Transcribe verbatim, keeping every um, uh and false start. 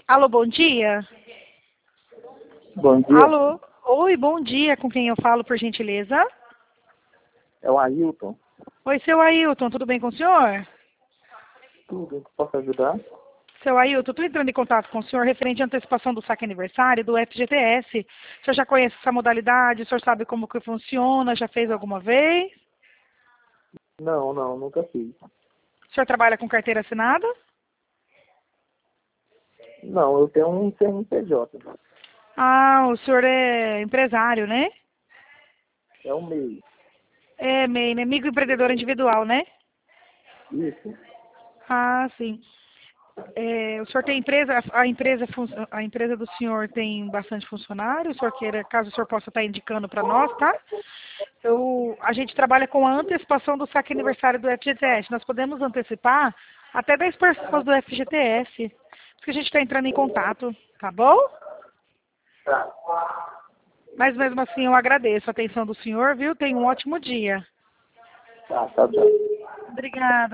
Alô, bom dia? Bom dia, Alô? Oi, bom dia. Com quem eu falo, por gentileza? é o Ailton. Oi, seu Ailton, tudo bem com o senhor? Tudo, posso ajudar? Seu Ailton, estou entrando em contato com o senhor referente à antecipação do saque aniversário do F G T S. O senhor já conhece essa modalidade? O senhor sabe como que funciona? Já fez alguma vez? Não, não, nunca fiz. O senhor trabalha com carteira assinada? Não, eu tenho um C N P J, Ah, o senhor é empresário, né? é o meio. É, M E I, né? Microempreendedor individual, né? Isso, Ah, sim. É, o senhor tem empresa, a empresa, fun- a empresa do senhor tem bastante funcionário, o senhor queira, caso o senhor possa estar indicando para nós, tá? Eu, a gente trabalha com a antecipação do saque aniversário do F G T S. Nós podemos antecipar até dez pessoas do F G T S. Por isso que a gente está entrando em contato, tá bom? Mas mesmo assim eu agradeço a atenção do senhor, viu? Tenha um ótimo dia. tá, tá, tá. Obrigada.